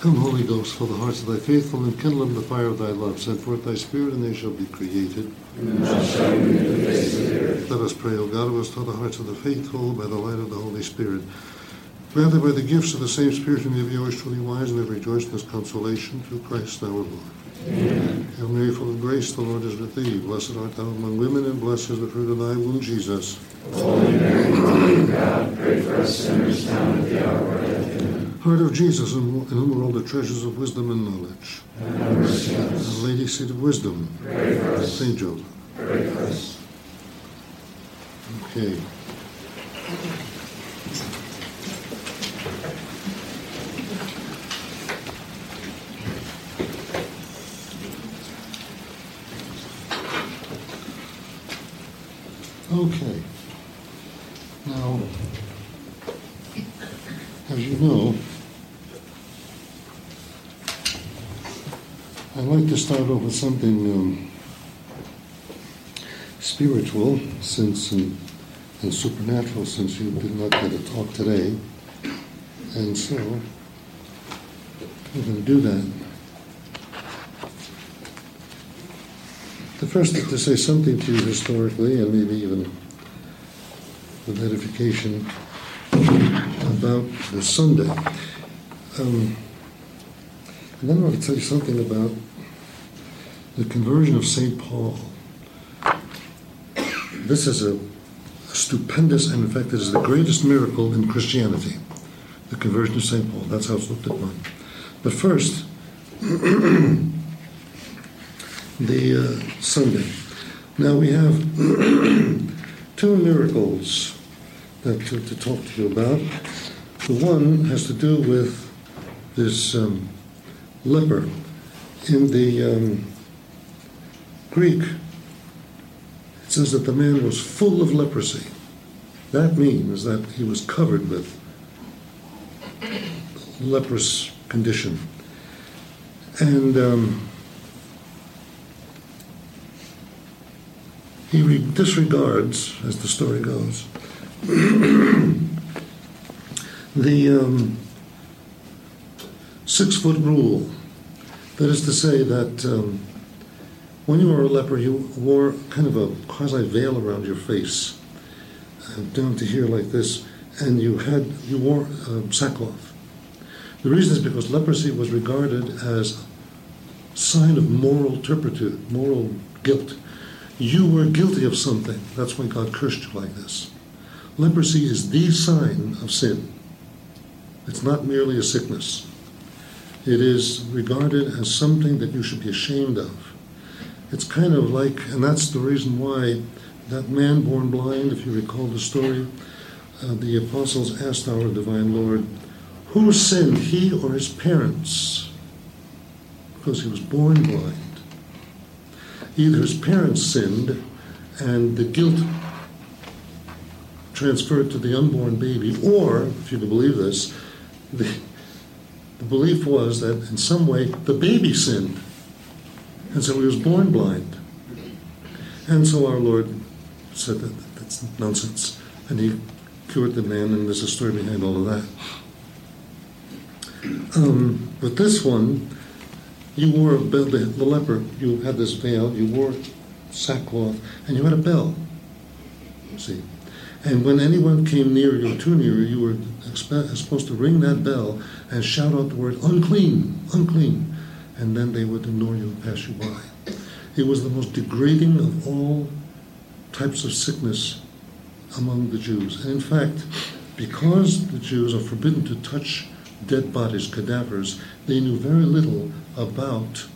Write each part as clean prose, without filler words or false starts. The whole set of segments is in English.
Come, Holy Ghost, fill the hearts of thy faithful, and kindle them the fire of thy love. Send forth thy Spirit, and they shall be created. And thou shalt renew the face of the earth. Let us pray, O God, who hast taught the hearts of the faithful by the light of the Holy Spirit. Grant that by the gifts of the same Spirit we may be always truly wise and have rejoiced in his consolation through Christ our Lord. Amen. Hail Mary, full of grace, the Lord is with thee. Blessed art thou among women, and blessed is the fruit of thy womb, Jesus. Holy Mary, Mother of God, pray for us sinners now and at the hour of our death. Amen. Heart of Jesus, in whom are all the treasures of wisdom and knowledge. And have mercy on us. Our Lady, seat of wisdom. Pray for us. Saint Joseph. Pray for us. Okay. Okay. Now, as you know, I'd like to start off with something spiritual, and supernatural, since you did not get a talk today, and so we're going to do that. The first is to say something to you historically, and maybe even with edification about the Sunday. And then I want to tell you something about the conversion of St. Paul. This is a stupendous, and in fact, it is the greatest miracle in Christianity, the conversion of St. Paul. That's how it's looked upon. But first, the Sunday. Now we have two miracles that to talk to you about. The one has to do with this leper. In the Greek, it says that the man was full of leprosy. That means that he was covered with leprous condition. And he disregards, as the story goes, the 6-foot rule. That is to say that when you were a leper, you wore kind of a quasi-veil around your face, down to here like this, and you wore sackcloth. The reason is because leprosy was regarded as a sign of moral turpitude, moral guilt. You were guilty of something. That's why God cursed you like this. Leprosy is the sign of sin. It's not merely a sickness. It is regarded as something that you should be ashamed of. It's kind of like, and that's the reason why that man born blind, if you recall the story, the apostles asked our divine Lord, who sinned, he or his parents? Because he was born blind. Either his parents sinned and the guilt transferred to the unborn baby, or, if you can believe this, the belief was that in some way the baby sinned, and so he was born blind. And so our Lord said that that's nonsense, and he cured the man, and there's a story behind all of that. But this one, you wore a bell, the leper, you had this veil, you wore sackcloth, and you had a bell, see. And when anyone came near you, or too near you, were supposed to ring that bell and shout out the word, unclean, unclean, and then they would ignore you and pass you by. It was the most degrading of all types of sickness among the Jews. And in fact, because the Jews are forbidden to touch dead bodies, cadavers, they knew very little about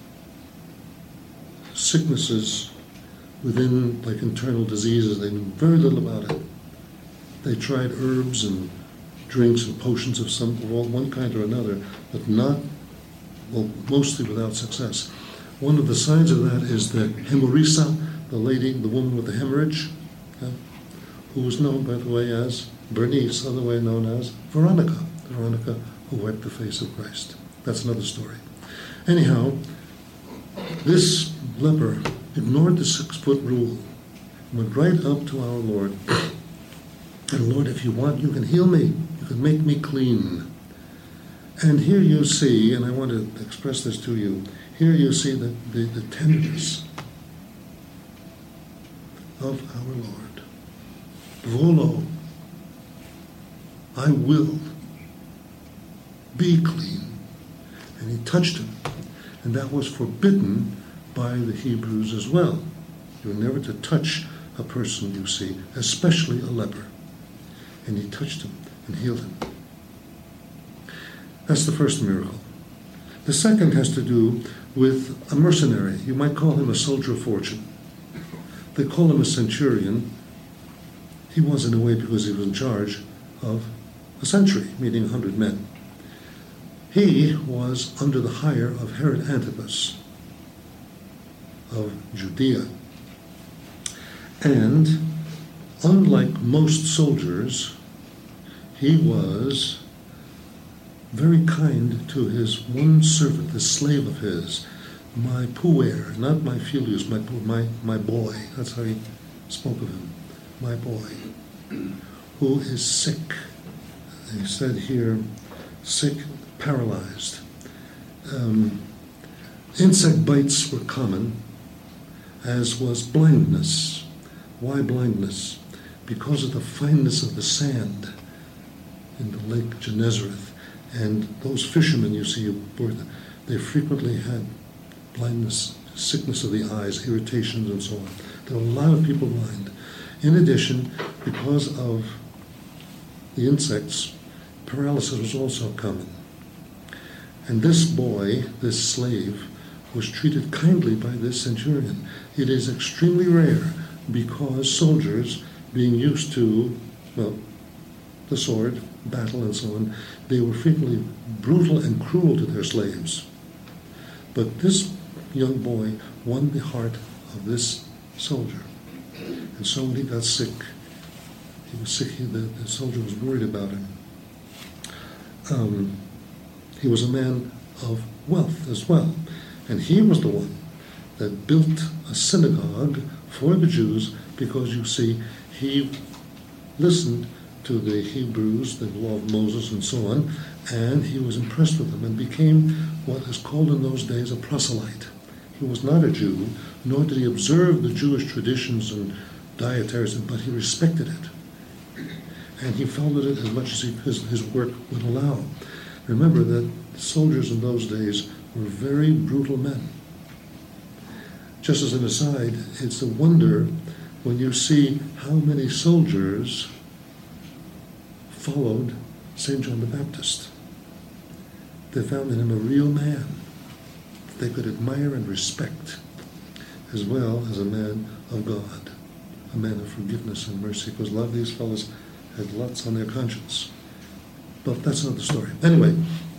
sicknesses within, like internal diseases. They knew very little about it. They tried herbs and drinks and potions of one kind or another, but mostly without success. One of the signs of that is the hemorrhisa, the woman with the hemorrhage, who was known, by the way, as Bernice, otherwise known as Veronica who wiped the face of Christ. That's another story. Anyhow, this leper ignored the 6-foot rule, went right up to our Lord. And Lord, if you want, you can heal me. You can make me clean. And here you see, and I want to express this to you, here you see the tenderness of our Lord. Volo, I will be clean. And he touched him. And that was forbidden by the Hebrews as well. You're never to touch a person, you see, especially a leper. And he touched him and healed him. That's the first miracle. The second has to do with a mercenary. You might call him a soldier of fortune. They call him a centurion. He was in a way because he was in charge of a century, meaning 100 men. He was under the hire of Herod Antipas of Judea. And unlike most soldiers, he was very kind to his one servant, the slave of his, my puer, not my filius, my boy. That's how he spoke of him, my boy, who is sick. He said here, sick, paralyzed. Insect bites were common, as was blindness. Why blindness? Because of the fineness of the sand in the Lake Gennesareth. And those fishermen you see aboard, they frequently had blindness, sickness of the eyes, irritations, and so on. There were a lot of people blind. In addition, because of the insects, paralysis was also common. And this boy, this slave, was treated kindly by this centurion. It is extremely rare because soldiers, being used to, well, the sword, battle, and so on, they were frequently brutal and cruel to their slaves. But this young boy won the heart of this soldier. And so when he got sick, the soldier was worried about him. He was a man of wealth as well. And he was the one that built a synagogue for the Jews because, you see, he listened to the Hebrews, the law of Moses and so on, and he was impressed with them and became what is called in those days a proselyte. He was not a Jew, nor did he observe the Jewish traditions and dietaries, but he respected it. And he followed it as much as his work would allow. Remember that soldiers in those days were very brutal men. Just as an aside, it's a wonder when you see how many soldiers followed St. John the Baptist. They found in him a real man they could admire and respect, as well as a man of God, a man of forgiveness and mercy, because a lot of these fellows had lots on their conscience. But that's another story. Anyway,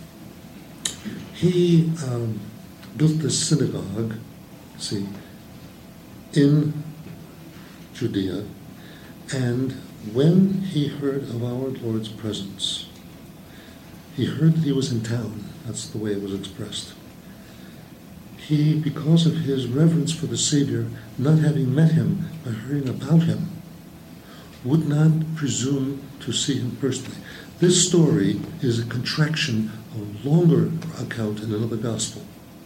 he built this synagogue, see, in Judea, and when he heard of our Lord's presence, he heard that he was in town. That's the way it was expressed. He, because of his reverence for the Savior, not having met him but hearing about him, would not presume to see him personally. This story is a contraction of a longer account in another gospel.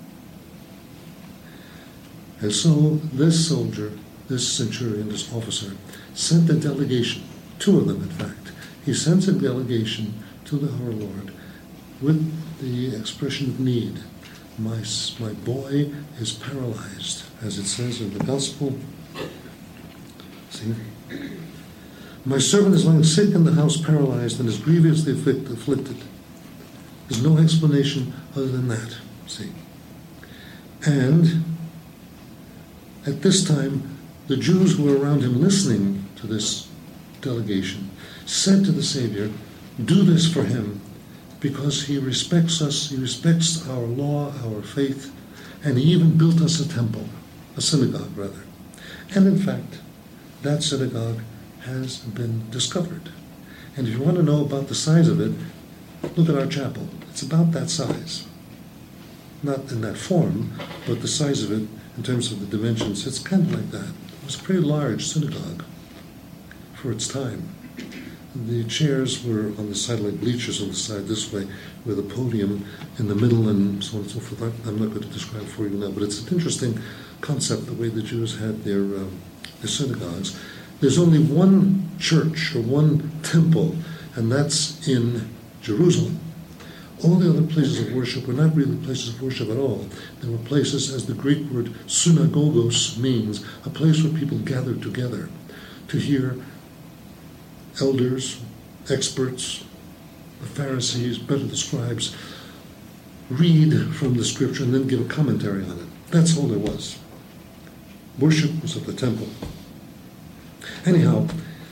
And so this soldier, this centurion, this officer, sent a delegation, two of them in fact. He sends a delegation to our Lord with the expression of need. My boy is paralyzed, as it says in the gospel. See? My servant is lying sick in the house, paralyzed, and is grievously afflicted. There's no explanation other than that. See? And at this time, the Jews who were around him listening to this delegation said to the Savior, do this for him because he respects us, he respects our law, our faith, and he even built us a temple, a synagogue rather. And in fact, that synagogue has been discovered. And if you want to know about the size of it, look at our chapel. It's about that size. Not in that form, but the size of it in terms of the dimensions, it's kind of like that. It was a pretty large synagogue for its time. the chairs were on the side, like bleachers on the side this way, with a podium in the middle and so on and so forth. I'm not going to describe it for you now, but it's an interesting concept, the way the Jews had their synagogues. There's only one church or one temple, and that's in Jerusalem. All the other places of worship were not really places of worship at all. They were places, as the Greek word synagogos means, a place where people gathered together to hear elders, experts, the Pharisees, better the scribes, read from the scripture and then give a commentary on it. That's all there was. Worship was at the temple. Anyhow,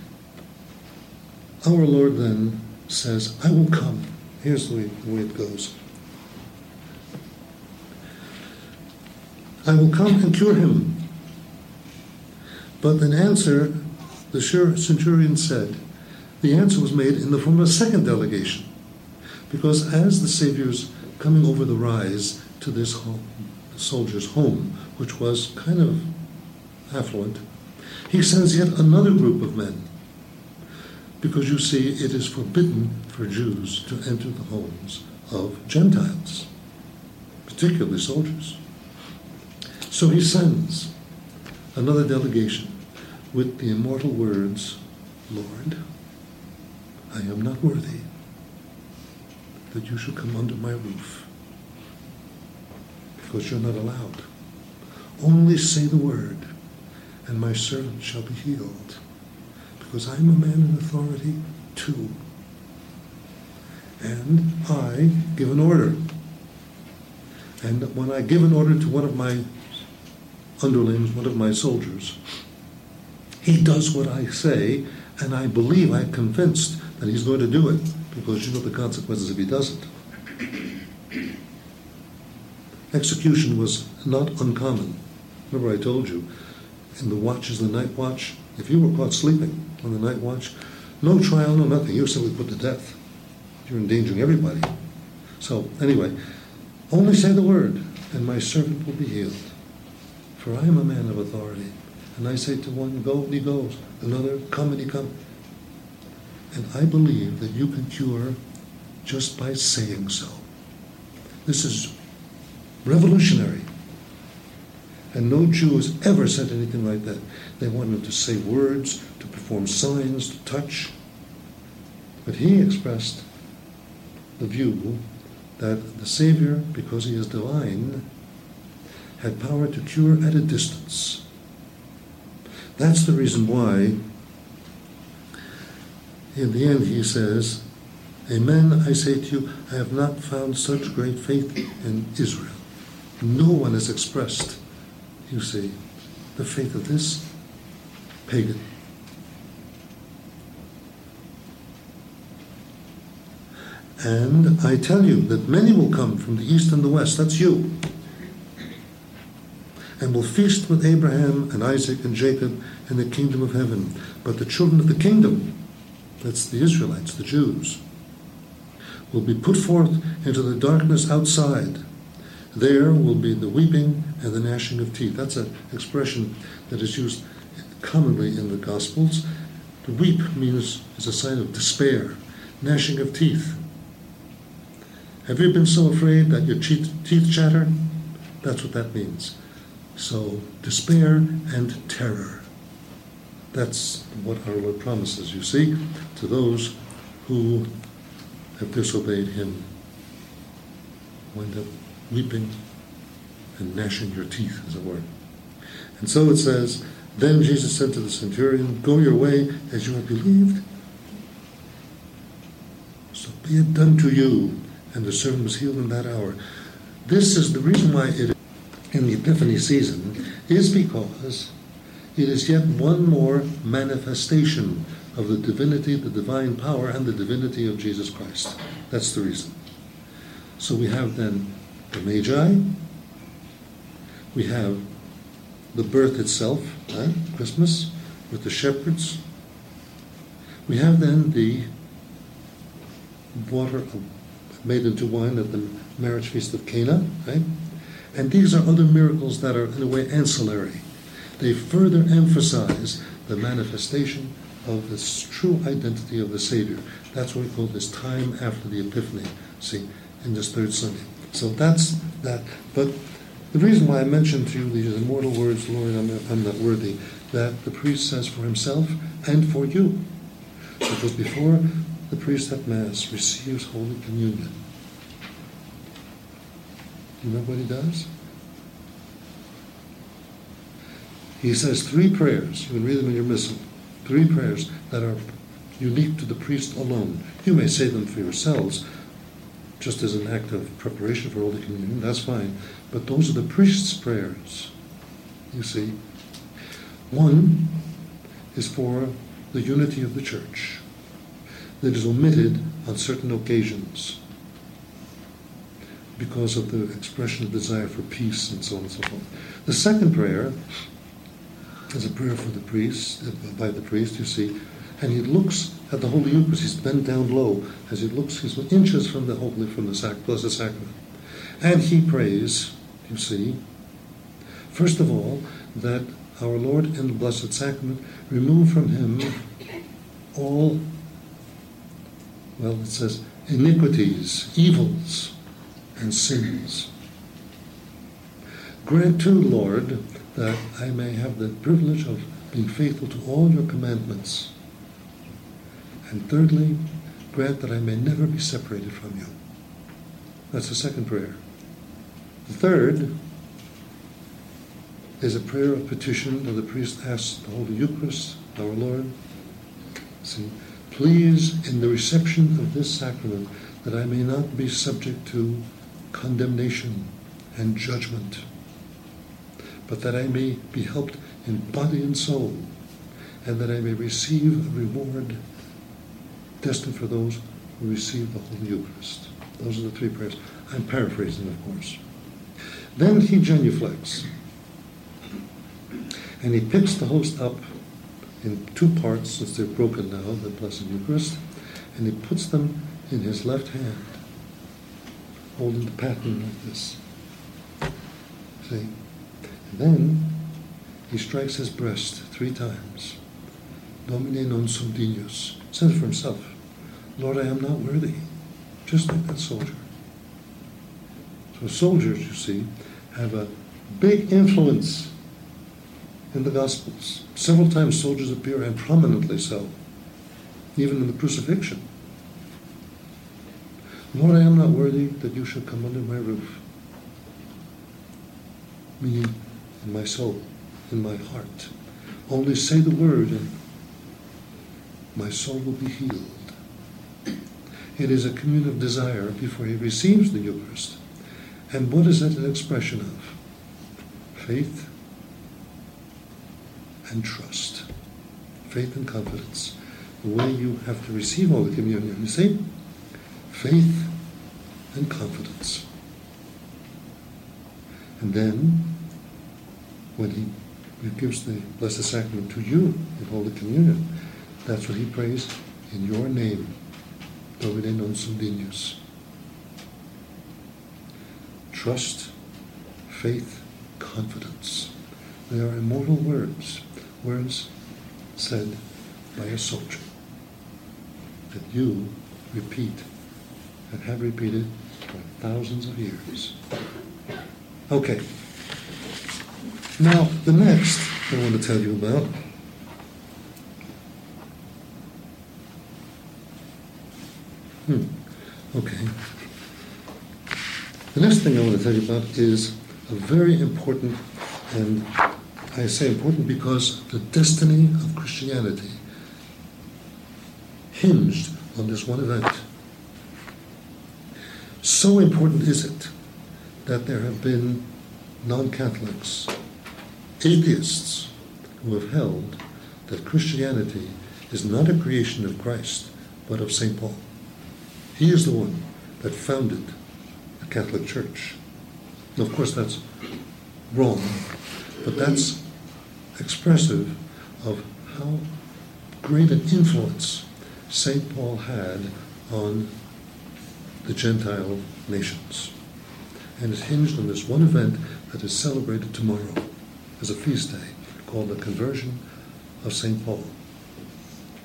our Lord then says, I will come. Here's the way it goes. I will come and cure him. But in answer, the centurion said, the answer was made in the form of a second delegation. Because as the Savior's coming over the rise to this soldier's home, which was kind of affluent, he sends yet another group of men. Because you see, it is forbidden for Jews to enter the homes of Gentiles, particularly soldiers. So he sends another delegation with the immortal words, Lord, I am not worthy that you should come under my roof, because you're not allowed. Only say the word, and my servant shall be healed, because I am a man in authority too. And I give an order. And when I give an order to one of my underlings, one of my soldiers, he does what I say, and I believe, I'm convinced that he's going to do it, because you know the consequences if he doesn't. Execution was not uncommon. Remember I told you, in the watches, the night watch, if you were caught sleeping on the night watch, no trial, no nothing, you were simply put to death. You're endangering everybody. So, anyway, only say the word, and my servant will be healed. For I am a man of authority. And I say to one, go, and he goes. Another, come, and he comes. And I believe that you can cure just by saying so. This is revolutionary. And no Jew has ever said anything like that. They wanted to say words, to perform signs, to touch. But he expressed the view that the Savior, because he is divine, had power to cure at a distance. That's the reason why, in the end, he says, Amen, I say to you, I have not found such great faith in Israel. No one has expressed, you see, the faith of this pagan. And I tell you that many will come from the east and the west, that's you, and will feast with Abraham and Isaac and Jacob in the kingdom of heaven. But the children of the kingdom, that's the Israelites, the Jews, will be put forth into the darkness outside. There will be the weeping and the gnashing of teeth. That's an expression that is used commonly in the Gospels. To weep means is a sign of despair. Gnashing of teeth. Have you been so afraid that your teeth chatter? That's what that means. So, despair and terror. That's what our Lord promises, you see, to those who have disobeyed him. Wind up weeping and gnashing your teeth, as it were. And so it says, then Jesus said to the centurion, go your way as you have believed. So be it done to you. And the servant was healed in that hour. This is the reason why it is in the Epiphany season, is because it is yet one more manifestation of the divinity, the divine power, and the divinity of Jesus Christ. That's the reason. So we have then the Magi, we have the birth itself, Christmas, with the shepherds. We have then the water made into wine at the marriage feast of Cana, right? And these are other miracles that are, in a way, ancillary. They further emphasize the manifestation of this true identity of the Savior. That's what we call this time after the Epiphany, see, in this third Sunday. So that's that. But the reason why I mentioned to you these immortal words, Lord, I'm not worthy, that the priest says for himself and for you. Because before the priest at Mass receives Holy Communion, you know what he does? He says 3 prayers. You can read them in your missal. 3 prayers that are unique to the priest alone. You may say them for yourselves, just as an act of preparation for Holy Communion. That's fine. But those are the priest's prayers, you see. One is for the unity of the Church that is omitted on certain occasions because of the expression of desire for peace and so on and so forth. The second prayer is a prayer for the priest, by the priest, you see, and he looks at the Holy Eucharist. He's bent down low as he looks. He's inches from the Blessed Sacrament, and he prays, you see, first of all, that our Lord in the Blessed Sacrament remove from him all, well, it says, iniquities, evils, and sins. Grant too, Lord, that I may have the privilege of being faithful to all your commandments. And thirdly, grant that I may never be separated from you. That's the second prayer. The third is a prayer of petition where the priest asks the Holy Eucharist, our Lord, see, please, in the reception of this sacrament, that I may not be subject to condemnation and judgment, but that I may be helped in body and soul, and that I may receive a reward destined for those who receive the Holy Eucharist. Those are the 3 prayers. I'm paraphrasing, of course. Then he genuflects, and he picks the host up in 2 parts, since they're broken now, the Blessed Eucharist, and he puts them in his left hand, holding the paten like this. See? And then he strikes his breast 3 times. Domine non sum dignus. Says it for himself. Lord, I am not worthy. Just like that soldier. So soldiers, you see, have a big influence in the Gospels. Several times soldiers appear, and prominently so, even in the crucifixion. Lord, I am not worthy that you should come under my roof. Meaning, in my soul, in my heart. Only say the word, and my soul will be healed. It is a communion of desire before he receives the Eucharist. And what is it an expression of? Faith and trust. Faith and confidence. The way you have to receive Holy Communion, you see? Faith and confidence. And then, when he gives the Blessed Sacrament to you in Holy Communion, that's what he prays, in your name, Domine non sum dignus. Trust, faith, confidence. They are immortal words, words said by a soldier, that you repeat and have repeated for thousands of years. Okay. Now, the next I want to tell you about Okay. The next thing I want to tell you about is a very important, and I say important because the destiny of Christianity hinged on this one event. So important is it that there have been non-Catholics, atheists, who have held that Christianity is not a creation of Christ, but of St. Paul. He is the one that founded the Catholic Church. Now, of course, that's wrong, but that's expressive of how great an influence St. Paul had on the Gentile nations. And it's hinged on this one event that is celebrated tomorrow as a feast day called the Conversion of St. Paul.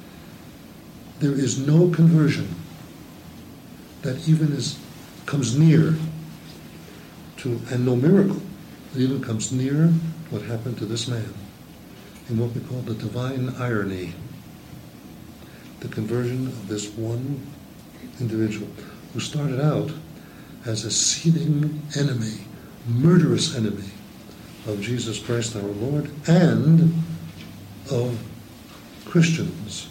There is no conversion that even comes near to, and no miracle that even comes near what happened to this man in what we call the divine irony. The conversion of this one individual who started out as a seething enemy, murderous enemy of Jesus Christ our Lord and of Christians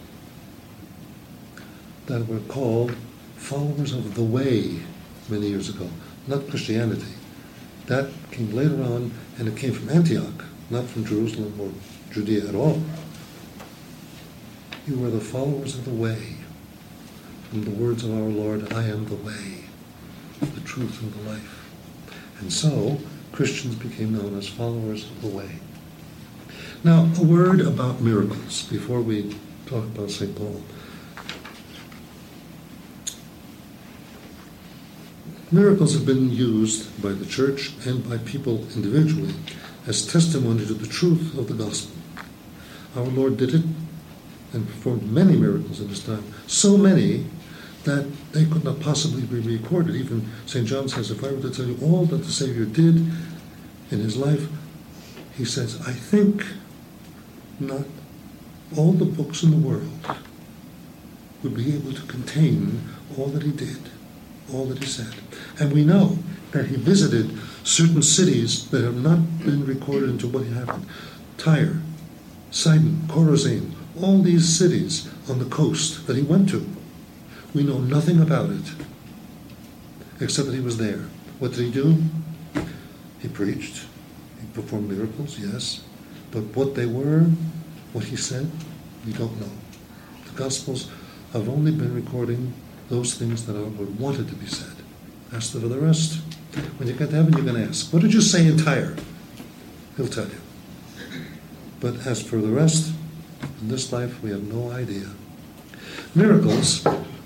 that were called followers of the way many years ago, not Christianity. That came later on, and it came from Antioch, not from Jerusalem or Judea at all. You are the followers of the way. From the words of our Lord, I am the way, the truth, and the life. And so, Christians became known as followers of the way. Now, a word about miracles before we talk about St. Paul. Miracles have been used by the church and by people individually as testimony to the truth of the gospel. Our Lord did it and performed many miracles in his time, so many that they could not possibly be recorded. Even St. John says, if I were to tell you all that the Savior did in his life, he says, I think not all the books in the world would be able to contain all that he did, all that he said. And we know that he visited certain cities that have not been recorded into what happened. Tyre, Sidon, Chorazin, all these cities on the coast that he went to. We know nothing about it, except that he was there. What did he do? He preached. He performed miracles, yes. But what they were, what he said, we don't know. The Gospels have only been recording those things that our Lord wanted to be said. As for the rest, when you get to heaven, you're going to ask, what did you say in Tyre? He'll tell you. But as for the rest, in this life, we have no idea. Miracles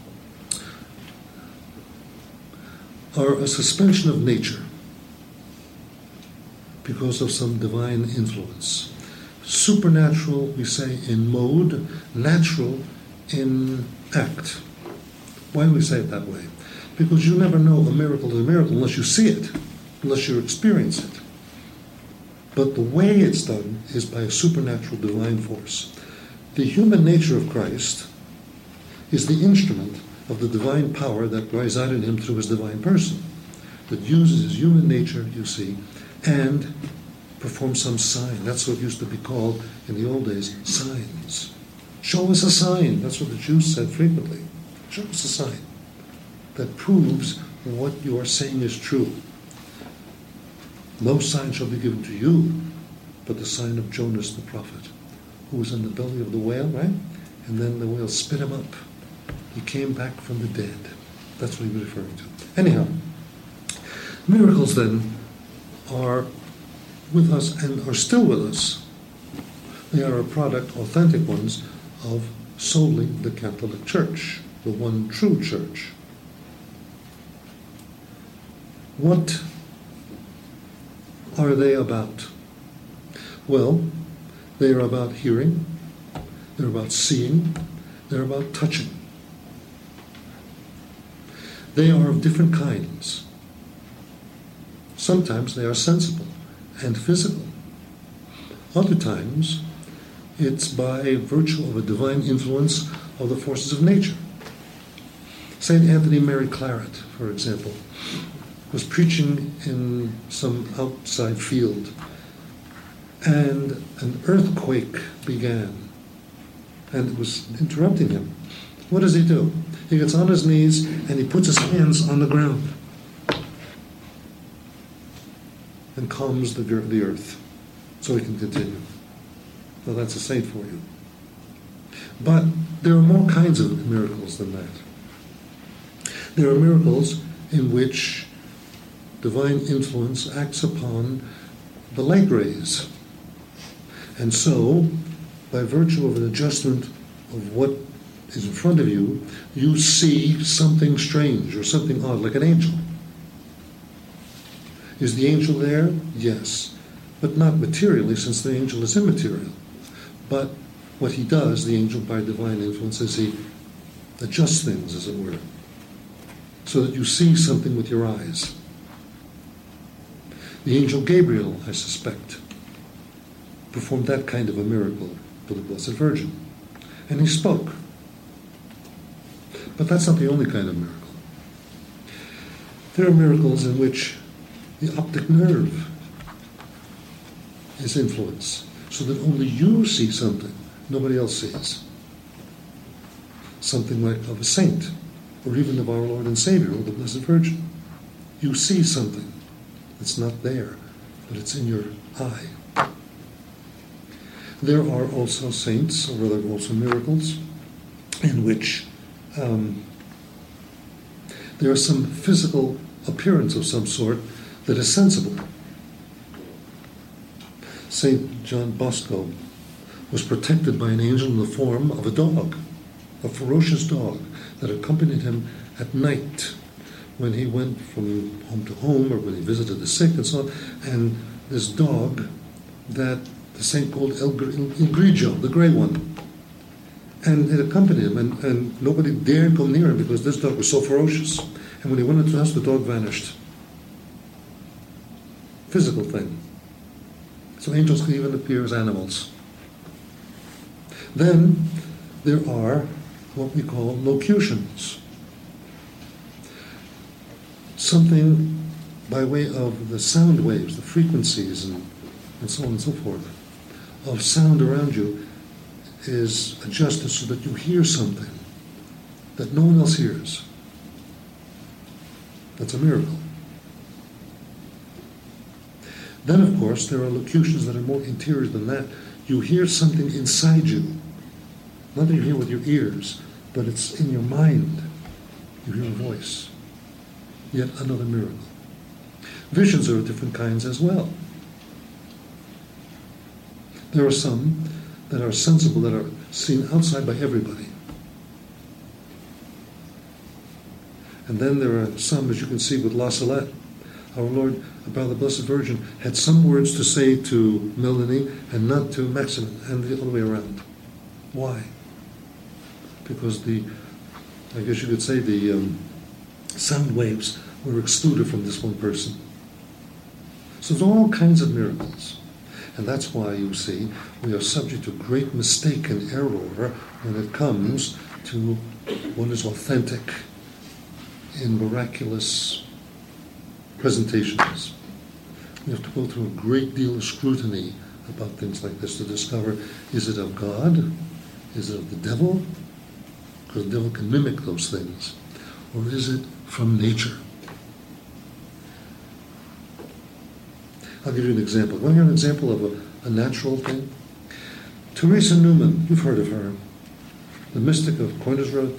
are a suspension of nature because of some divine influence. Supernatural, we say, in mode, natural in act. Why do we say it that way? Because you never know a miracle is a miracle unless you see it, unless you experience it. But the way it's done is by a supernatural divine force. The human nature of Christ is the instrument of the divine power that resided in him through his divine person, that uses his human nature, you see, and performs some sign. That's what used to be called in the old days signs. Show us a sign. That's what the Jews said frequently. Show us a sign that proves what you are saying is true. No sign shall be given to you but the sign of Jonas the prophet, who was in the belly of the whale, right? And then the whale spit him up. He came back from the dead. That's what he was referring to. Anyhow, miracles then are with us and are still with us. They are a product, authentic ones, of solely the Catholic Church, the one true church. What are they about? Well, they are about hearing, they're about seeing, they're about touching. They are of different kinds. Sometimes they are sensible and physical. Other times, it's by virtue of a divine influence of the forces of nature. St. Anthony Mary Claret, for example, was preaching in some outside field, and an earthquake began, and it was interrupting him. What does he do? He gets on his knees and he puts his hands on the ground and calms the earth so he can continue. Well, that's a saint for you. But there are more kinds of miracles than that. There are miracles in which divine influence acts upon the light rays. And so, by virtue of an adjustment of what is in front of you, you see something strange or something odd, like an angel. Is the angel there? Yes. But not materially, since the angel is immaterial. But what he does, the angel by divine influence, is he adjust things, as it were, so that you see something with your eyes. The angel Gabriel, I suspect, performed that kind of a miracle for the Blessed Virgin. And he spoke. But that's not the only kind of miracle. There are miracles in which the optic nerve is influenced, so that only you see something nobody else sees. Something like of a saint, or even of our Lord and Savior, or the Blessed Virgin. You see something that's not there, but it's in your eye. There are also saints, or rather also miracles, in which there is some physical appearance of some sort that is sensible. Saint John Bosco was protected by an angel in the form of a dog, a ferocious dog that accompanied him at night when he went from home to home or when he visited the sick and so on. And this dog that the saint called Il Grigio, the gray one. And it accompanied him, and nobody dared go near him because this dog was so ferocious. And when he went into the house, the dog vanished. Physical thing. So angels can even appear as animals. Then there are what we call locutions. Something by way of the sound waves, the frequencies, and so on and so forth, of sound around you is adjusted so that you hear something that no one else hears. That's a miracle. Then, of course, there are locutions that are more interior than that. You hear something inside you. Not that you hear with your ears, but it's in your mind. You hear a voice. Yet another miracle. Visions are of different kinds as well. There are some that are sensible, that are seen outside by everybody. And then there are some, as you can see with La Salette, our Lord, about the Blessed Virgin, had some words to say to Melanie and not to Maximin, and the other way around. Why? Because I guess you could say the sound waves were excluded from this one person. So there's all kinds of miracles. And that's why, you see, we are subject to great mistake and error when it comes to what is authentic in miraculous presentations. We have to go through a great deal of scrutiny about things like this to discover, is it of God? Is it of the devil? Because the devil can mimic those things. Or is it from nature? I'll give you an example. Want to hear an example of a natural thing? Teresa Newman, you've heard of her, the mystic of Koinersroth.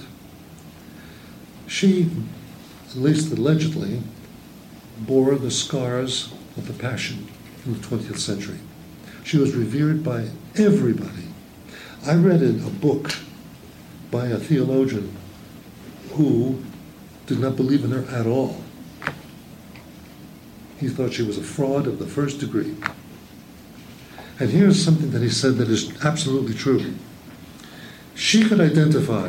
She, at least allegedly, bore the scars of the Passion in the 20th century. She was revered by everybody. I read a book by a theologian who did not believe in her at all. He thought she was a fraud of the first degree. And here's something that he said that is absolutely true. She could identify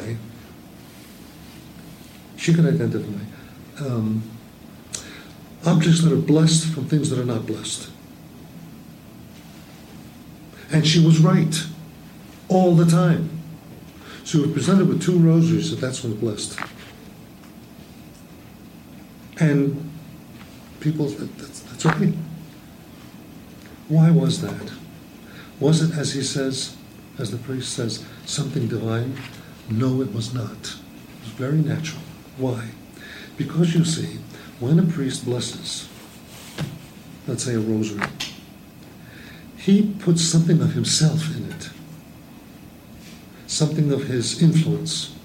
objects that are blessed from things that are not blessed. And she was right all the time. She was presented with 2 rosaries, so that's one's blessed. And people, that's okay. Why was that? Was it, as he says, as the priest says, something divine? No, it was not. It was very natural. Why? Because, you see, when a priest blesses, let's say a rosary, he puts something of himself in it, something of his influence.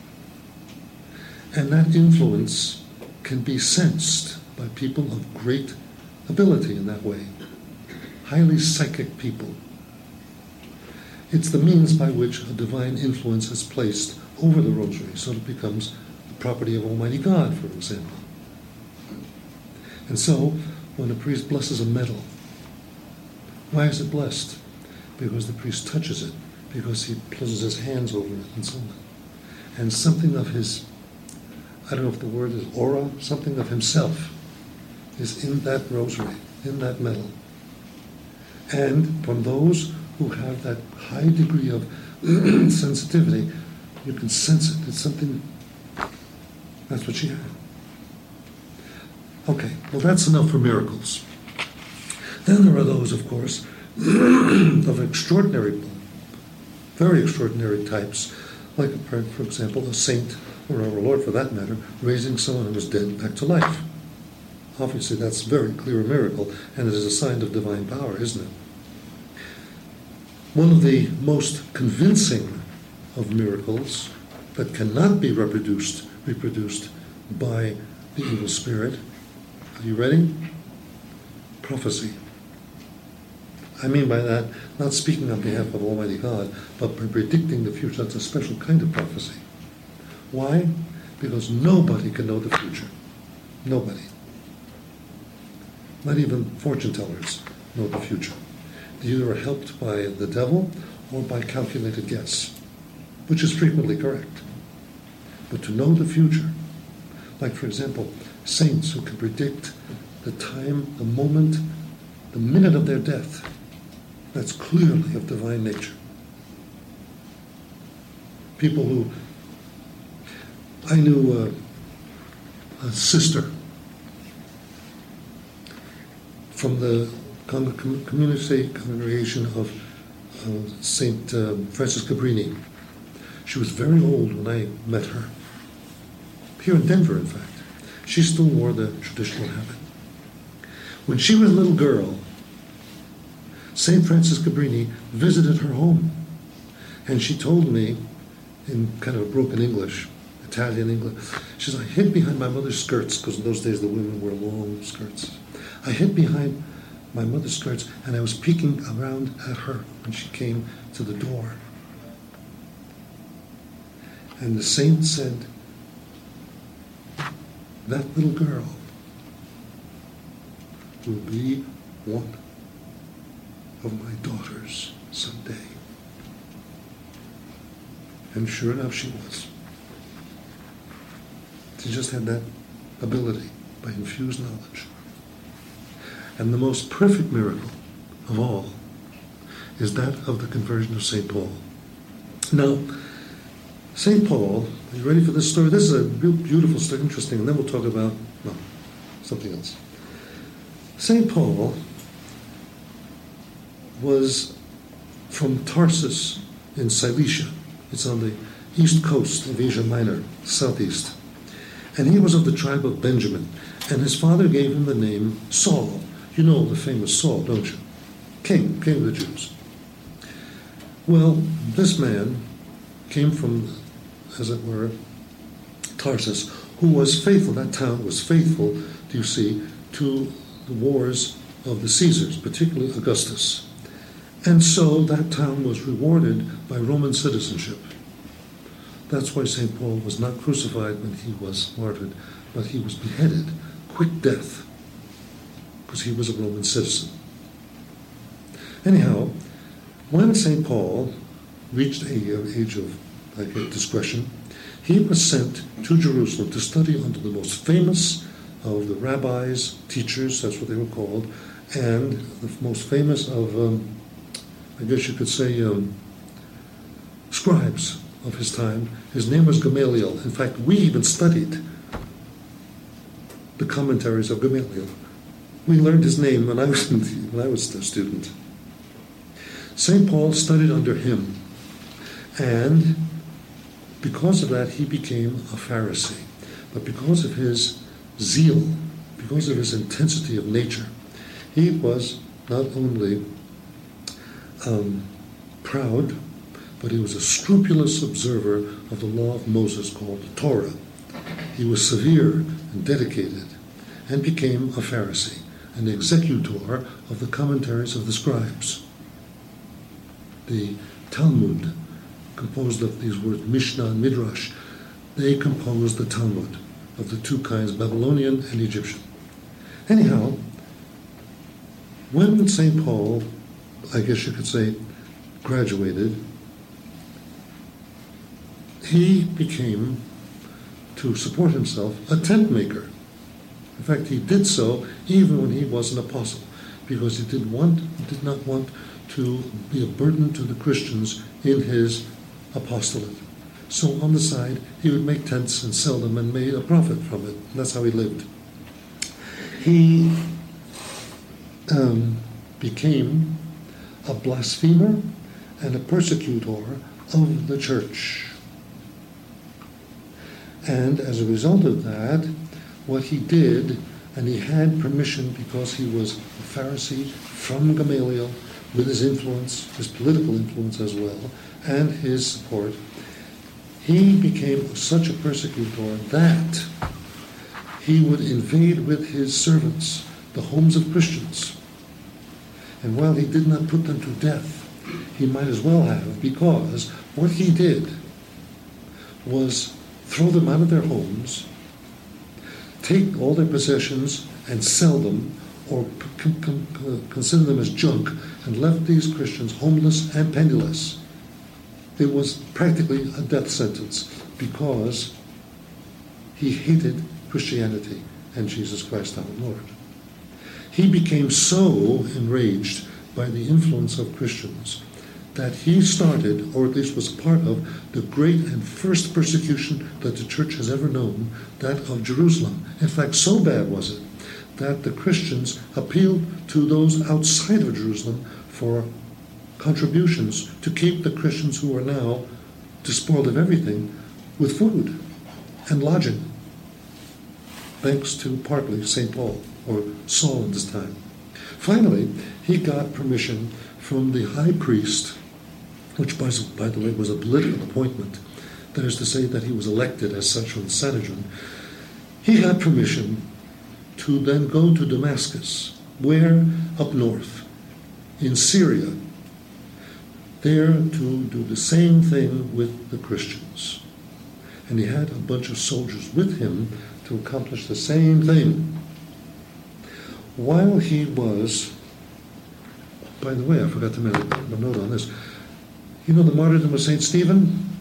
And that influence can be sensed by people of great ability in that way, highly psychic people. It's the means by which a divine influence is placed over the rosary, so it becomes the property of Almighty God, for example. And so, when a priest blesses a medal, why is it blessed? Because the priest touches it, because he places his hands over it, and so on. and something of his, I don't know if the word is aura, something of himself is in that rosary, in that medal. And from those who have that high degree of sensitivity, you can sense it. It's something, that's what she had. Okay, well that's enough for miracles. Then there are those, of course, of extraordinary, very extraordinary types, like, for example, a saint, or our Lord for that matter, raising someone who was dead back to life. Obviously, that's a very clear miracle, and it is a sign of divine power, isn't it? One of the most convincing of miracles that cannot be reproduced by the evil spirit. Are you ready? Prophecy. I mean by that, not speaking on behalf of Almighty God, but by predicting the future. That's a special kind of prophecy. Why? Because nobody can know the future. Nobody. Not even fortune tellers know the future. They either are helped by the devil or by calculated guess, which is frequently correct. But to know the future, like for example, saints who can predict the time, the moment, the minute of their death, that's clearly of divine nature. People who, I knew a sister from the congregation of St. Francis Cabrini. She was very old when I met her. Here in Denver, in fact. She still wore the traditional habit. When she was a little girl, St. Francis Cabrini visited her home. And she told me, in kind of broken English, Italian English, she said, I hid behind my mother's skirts, because in those days the women wore long skirts. I hid behind my mother's skirts, and I was peeking around at her when she came to the door. And the saint said, that little girl will be one of my daughters someday. And sure enough, she was. She just had that ability by infused knowledge. And the most perfect miracle of all is that of the conversion of St. Paul. Now, St. Paul, are you ready for this story? This is a real beautiful story, interesting, and then we'll talk about, something else. St. Paul was from Tarsus in Cilicia. It's on the east coast of Asia Minor, southeast. And he was of the tribe of Benjamin, and his father gave him the name Saul. You know the famous Saul, don't you? King of the Jews. Well, this man came from, as it were, Tarsus, who was faithful, that town was faithful, do you see, to the wars of the Caesars, particularly Augustus. And so that town was rewarded by Roman citizenship. That's why St. Paul was not crucified when he was martyred, but he was beheaded, quick death, because he was a Roman citizen. Anyhow, when St. Paul reached an age of discretion, he was sent to Jerusalem to study under the most famous of the rabbis, teachers, that's what they were called, and the most famous of, I guess you could say, scribes of his time. His name was Gamaliel. In fact, we even studied the commentaries of Gamaliel. We learned his name when I was a student. St. Paul studied under him, and because of that, he became a Pharisee. But because of his zeal, because of his intensity of nature, he was not only proud, but he was a scrupulous observer of the law of Moses called the Torah. He was severe and dedicated, and became a Pharisee, an executor of the commentaries of the scribes. The Talmud, composed of these words, Mishnah and Midrash, they composed the Talmud of the two kinds, Babylonian and Egyptian. Anyhow, when St. Paul, I guess you could say, graduated, he became, to support himself, a tent maker. In fact, he did so even when he was an apostle, because he did not want to be a burden to the Christians in his apostolate. So on the side, he would make tents and sell them and made a profit from it. That's how he lived. He became a blasphemer and a persecutor of the church. And as a result of that, what he did, and he had permission because he was a Pharisee from Gamaliel, with his influence, his political influence as well, and his support, he became such a persecutor that he would invade with his servants the homes of Christians. And while he did not put them to death, he might as well have, because what he did was throw them out of their homes, take all their possessions and sell them, or consider them as junk, and left these Christians homeless and penniless. It was practically a death sentence, because he hated Christianity and Jesus Christ our Lord. He became so enraged by the influence of Christians that he started, or at least was part of, the great and first persecution that the church has ever known, that of Jerusalem. In fact, so bad was it that the Christians appealed to those outside of Jerusalem for contributions to keep the Christians who are now despoiled of everything with food and lodging, thanks to partly St. Paul, or Saul at this time. Finally, he got permission from the high priest, which by the way was a political appointment, that is to say that he was elected as such from the Sanhedrin. He had permission to then go to Damascus, where up north, in Syria, there to do the same thing with the Christians. And he had a bunch of soldiers with him to accomplish the same thing. While he was, by the way, I forgot to make a note on this. You know the martyrdom of St. Stephen?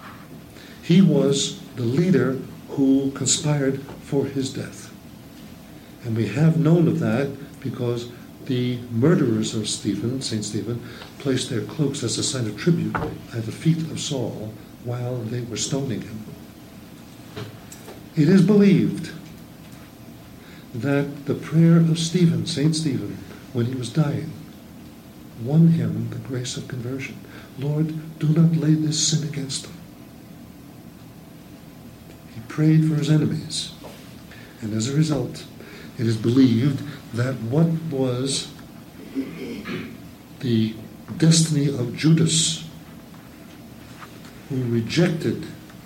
He was the leader who conspired for his death. And we have known of that because the murderers of Stephen, St. Stephen, placed their cloaks as a sign of tribute at the feet of Saul while they were stoning him. It is believed that the prayer of Stephen, St. Stephen, when he was dying, won him the grace of conversion. Lord, do not lay this sin against them. He prayed for his enemies. And as a result, it is believed that what was the destiny of Judas, who rejected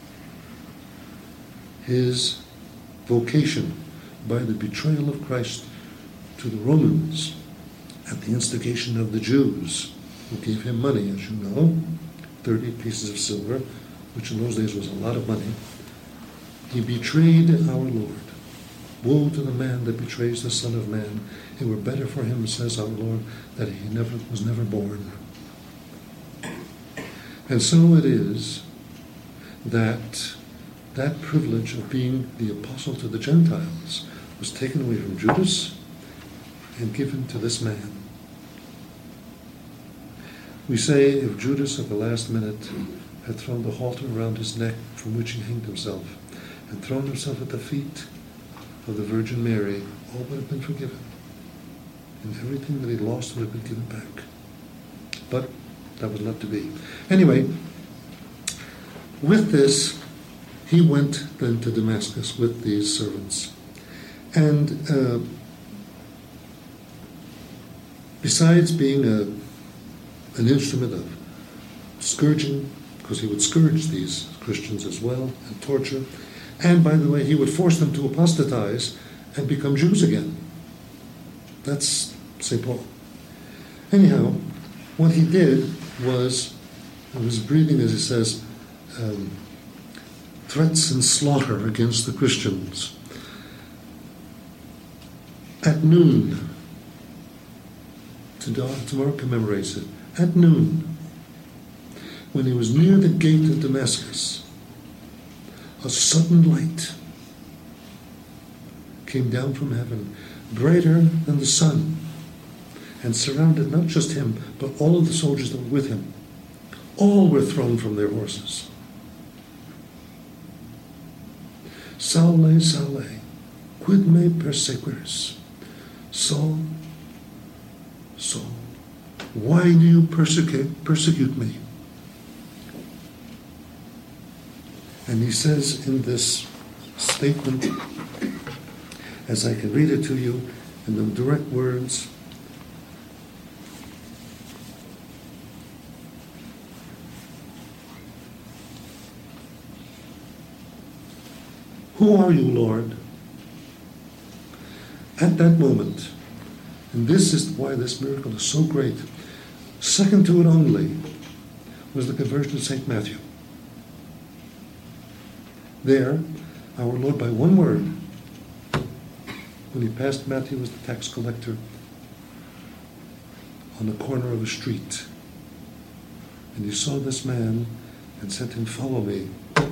his vocation by the betrayal of Christ to the Romans at the instigation of the Jews, who gave him money, as you know, 30 pieces of silver, which in those days was a lot of money. He betrayed our Lord. Woe to the man that betrays the Son of Man. It were better for him, says our Lord, that he was never born. And so it is that that privilege of being the apostle to the Gentiles was taken away from Judas and given to this man. We say if Judas at the last minute had thrown the halter around his neck from which he hanged himself and thrown himself at the feet of the Virgin Mary, all would have been forgiven. And everything that he lost would have been given back. But that was not to be. Anyway, with this, he went then to Damascus with these servants. And besides being an instrument of scourging, because he would scourge these Christians as well, and torture, and by the way, he would force them to apostatize and become Jews again. That's St. Paul. Anyhow, what he did was, he was breathing, as he says, threats and slaughter against the Christians. At noon, tomorrow commemorates it, at noon, when he was near the gate of Damascus, a sudden light came down from heaven, brighter than the sun, and surrounded not just him, but all of the soldiers that were with him. All were thrown from their horses. Saule, Saule, quid me persequeris? Saul, Saul, why do you persecute me? And he says in this statement, as I can read it to you in the direct words, who are you, Lord? At that moment, and this is why this miracle is so great, second to it only was the conversion of St. Matthew. There, our Lord, by one word, when he passed Matthew as the tax collector on the corner of a street, and he saw this man and said to him, follow me.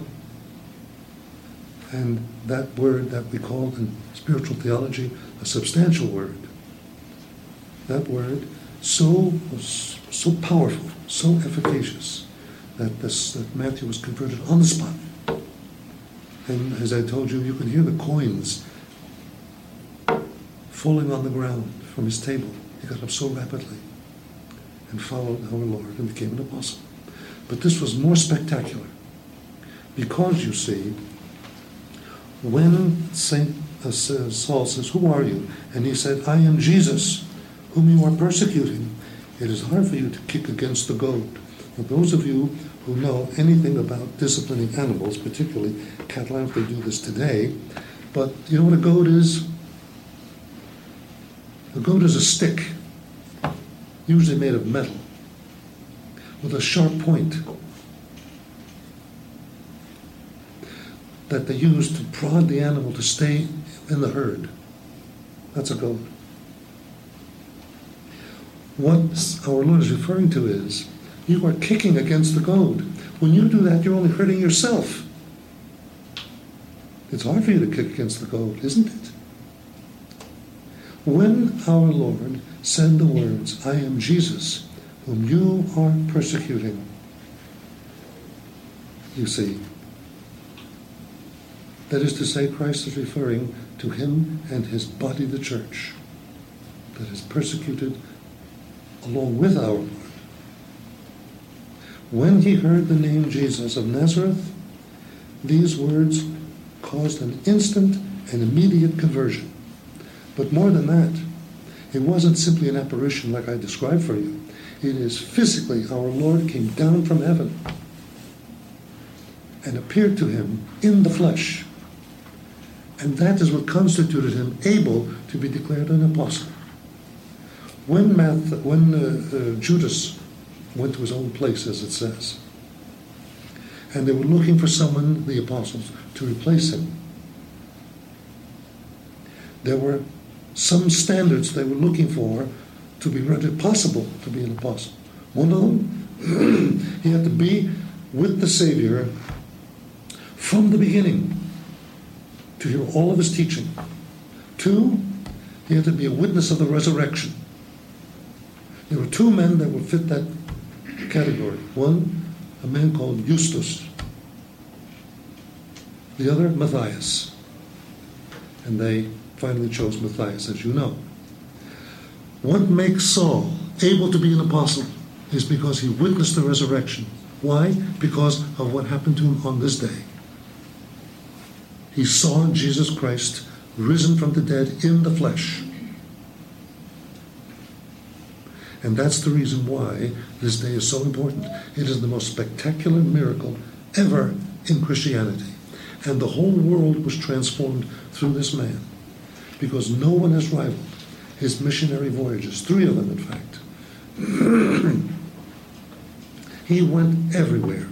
And that word that we call in spiritual theology a substantial word, that word so powerful, so efficacious, that Matthew was converted on the spot. And as I told you, you can hear the coins falling on the ground from his table. He got up so rapidly and followed our Lord and became an apostle. But this was more spectacular because, you see, when Saul says, who are you? And he said, I am Jesus, whom you are persecuting. It is hard for you to kick against the goad. For those of you who know anything about disciplining animals, particularly cattle, I don't know if they do this today, but you know what a goad is? A goad is a stick, usually made of metal, with a sharp point that they use to prod the animal to stay in the herd. That's a goad. What our Lord is referring to is, you are kicking against the goad. When you do that, you're only hurting yourself. It's hard for you to kick against the goad, isn't it? When our Lord said the words, I am Jesus, whom you are persecuting, you see, that is to say, Christ is referring to him and his body, the church, that is persecuted along with our Lord. When he heard the name Jesus of Nazareth, these words caused an instant and immediate conversion. But more than that, it wasn't simply an apparition like I described for you. It is physically our Lord came down from heaven and appeared to him in the flesh. And that is what constituted him able to be declared an apostle. When Judas went to his own place, as it says, and they were looking for someone, the apostles, to replace him, there were some standards they were looking for to be rendered possible to be an apostle. One of them, he had to be with the Savior from the beginning to hear all of his teaching. Two, he had to be a witness of the resurrection. There were two men that would fit that category. One, a man called Justus. The other, Matthias. And they finally chose Matthias, as you know. What makes Saul able to be an apostle is because he witnessed the resurrection. Why? Because of what happened to him on this day. He saw Jesus Christ risen from the dead in the flesh. And that's the reason why this day is so important. It is the most spectacular miracle ever in Christianity. And the whole world was transformed through this man, because no one has rivaled his missionary voyages, 3 of them in fact. He went everywhere.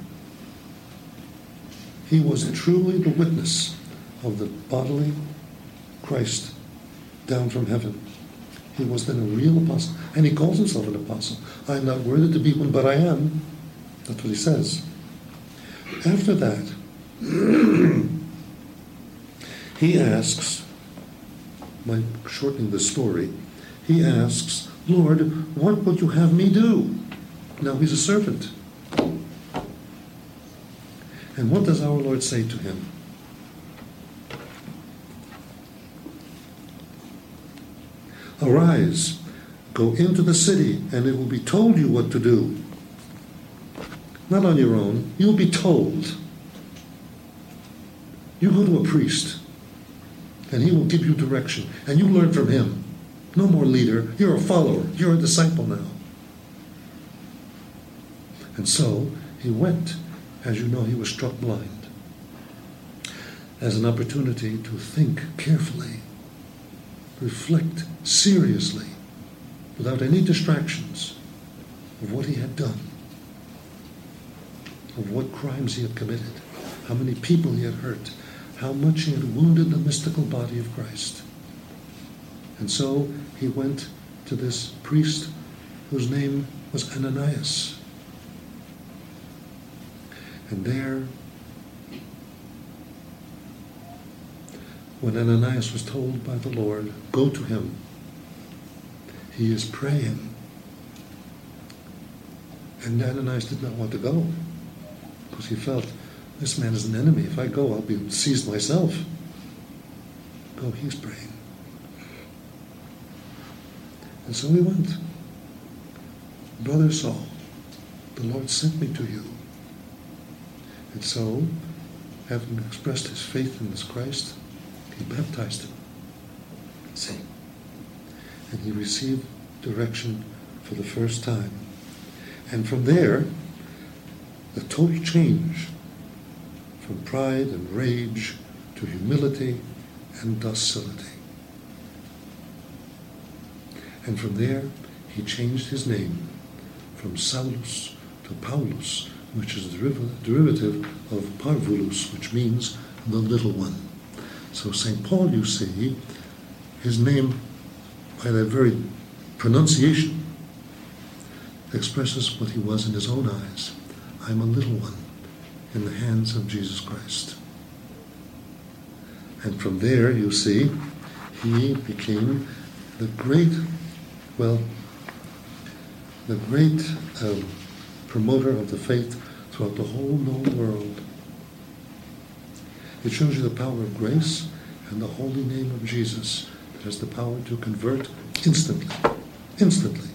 He was truly the witness of the bodily Christ down from heaven. He was then a real apostle, and he calls himself an apostle. I am not worthy to be one, but I am. That's what he says. After that, he asks, by shortening the story, he asks, Lord, what would you have me do? Now he's a servant. And what does our Lord say to him? Arise, go into the city, and it will be told you what to do. Not on your own, you'll be told. You go to a priest, and he will give you direction, and you learn from him. No more leader, you're a follower, you're a disciple now. And so he went. As you know, he was struck blind, as an opportunity to think carefully, reflect seriously, without any distractions, of what he had done, of what crimes he had committed, how many people he had hurt, how much he had wounded the mystical body of Christ. And so he went to this priest whose name was Ananias. And there, when Ananias was told by the Lord, go to him, he is praying. And Ananias did not want to go, because he felt, this man is an enemy. If I go, I'll be seized myself. Go, he's praying. And so he went. Brother Saul, the Lord sent me to you. And so, having expressed his faith in this Christ, he baptized him. See? And he received direction for the first time. And from there, the total change from pride and rage to humility and docility. And from there, he changed his name from Saulus to Paulus, which is a derivative of Parvulus, which means the little one. So St. Paul, you see, his name, by that very pronunciation, expresses what he was in his own eyes. I'm a little one in the hands of Jesus Christ. And from there, you see, he became the great promoter of the faith throughout the whole known world. It shows you the power of grace and the holy name of Jesus that has the power to convert instantly. Instantly.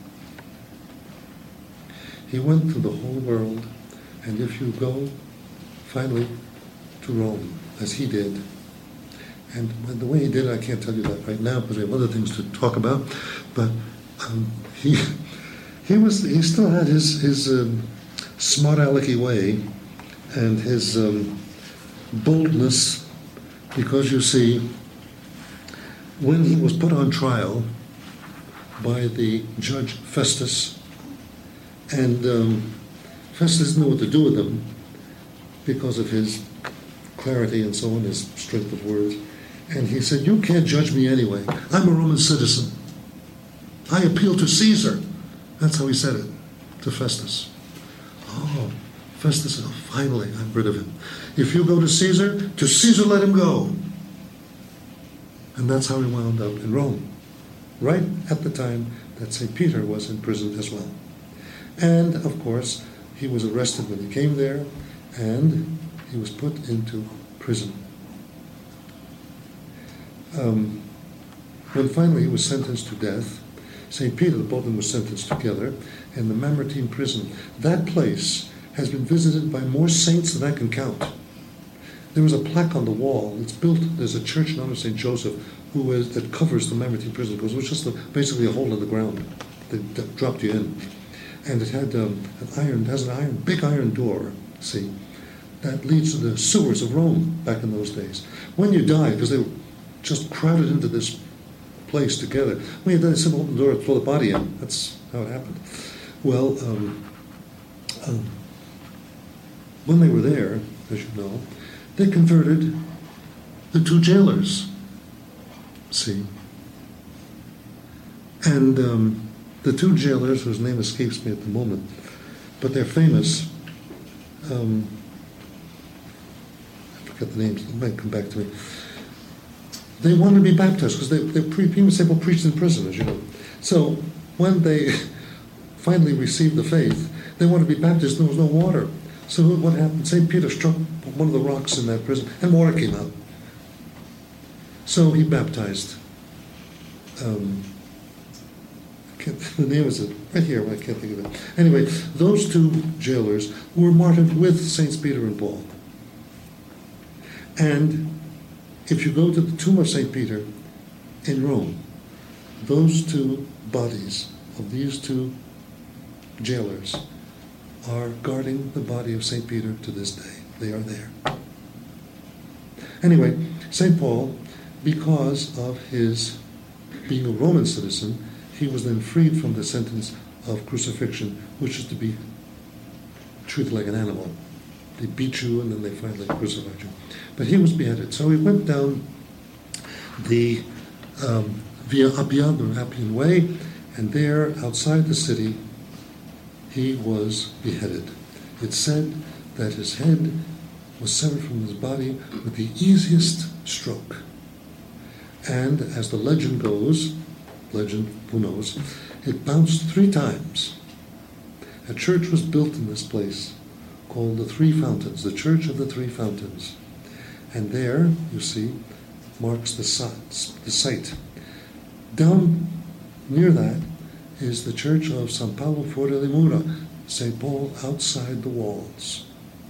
He went through the whole world, and if you go finally to Rome, as he did, and the way he did it, I can't tell you that right now because we have other things to talk about, but he still had his smart alecky way and his boldness, because you see, when he was put on trial by the judge Festus, and Festus didn't know what to do with him because of his clarity and so on, his strength of words, and he said, you can't judge me anyway. I'm a Roman citizen. I appeal to Caesar. That's how he said it to Festus. Oh, Festus said, oh, finally, I'm rid of him. If you go to Caesar let him go. And that's how he wound up in Rome, right at the time that St. Peter was in prison as well. And, of course, he was arrested when he came there, and he was put into prison. When finally he was sentenced to death, St. Peter, both of them were sentenced together in the Mamertine prison. That place has been visited by more saints than I can count. There was a plaque on the wall. It's built, there's a church in honor of St. Joseph that covers the Mamertine prison, because it was just basically a hole in the ground that dropped you in. And it had big iron door, see, that leads to the sewers of Rome back in those days. When you die, because they were just crowded into this place together, when you die, they simply open the door and throw the body in. That's how it happened. Well, when they were there, as you know, they converted the two jailers, see. And the two jailers, whose name escapes me at the moment, but they're famous. I forget the names, it might come back to me. they wanted to be baptized because people preached in prison, as you know. So when they finally received the faith, they wanted to be baptized. There was no water. So what happened? St. Peter struck one of the rocks in that prison, and water came out. So he baptized. The name is right here. I can't think of it. Anyway, those two jailers were martyred with Saints Peter and Paul. And if you go to the tomb of St. Peter in Rome, those two bodies of these two jailers are guarding the body of St. Peter to this day. They are there. Anyway, St. Paul, because of his being a Roman citizen, he was then freed from the sentence of crucifixion, which is to be treated like an animal. They beat you and then they finally crucified you. But he was beheaded. So he went down the Via Appia, the Appian Way, and there, outside the city, he was beheaded. It's said that his head was severed from his body with the easiest stroke. And as the legend goes, who knows, it bounced 3 times. A church was built in this place called the Three Fountains, the Church of the Three Fountains. And there, you see, marks the site. Down near that is the Church of San Paolo fuori le mura, St. Paul outside the walls.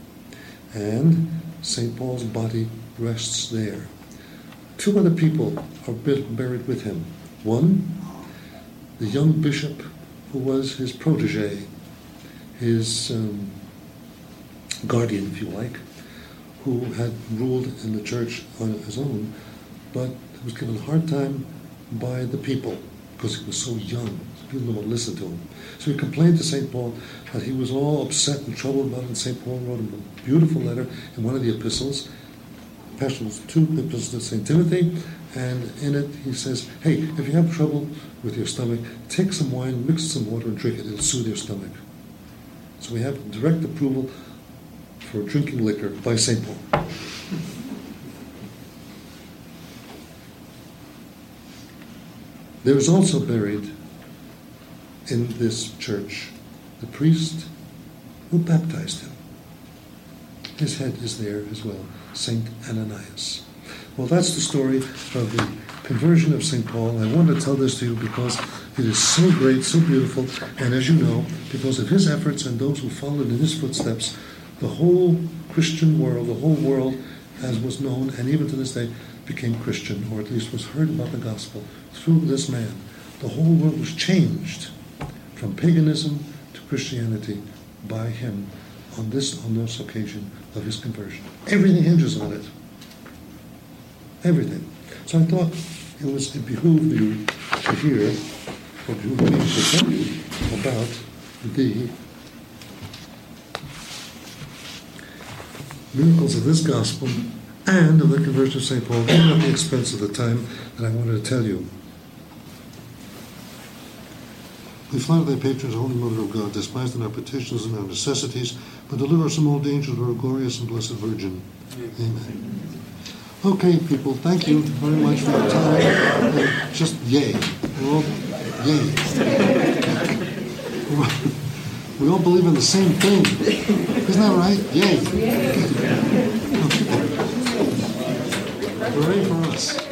And St. Paul's body rests there. 2 other people are buried with him. One, the young bishop who was his protege, his guardian, if you like, who had ruled in the church on his own, but was given a hard time by the people because he was so young. People didn't want to listen to him. So he complained to St. Paul that he was all upset and troubled about it, and St. Paul wrote him a beautiful letter in one of the epistles, 2 epistles to St. Timothy, and in it he says, hey, if you have trouble with your stomach, take some wine, mix some water and drink it. It'll soothe your stomach. So we have direct approval for drinking liquor by St. Paul. There is also buried in this church the priest who baptized him. His head is there as well, St. Ananias. Well, that's the story of the conversion of St. Paul. I wanted to tell this to you because it is so great, so beautiful, and as you know, because of his efforts and those who followed in his footsteps, the whole Christian world, the whole world, as was known, and even to this day, became Christian, or at least was heard about the gospel through this man. The whole world was changed from paganism to Christianity by him on this occasion of his conversion. Everything hinges on it. Everything. So I thought it behooved you to hear, or behooved me to tell you about the miracles of this gospel and of the conversion of St. Paul, even at the expense of the time that I wanted to tell you. We flatter thy patrons, Holy Mother of God, despise in our petitions and our necessities, but deliver us from all dangers, our glorious and blessed Virgin. Amen. Okay, people, thank you very much for your time. Just yay. We're all yay. We all believe in the same thing. Isn't that right? Yay. Okay. Hooray for us.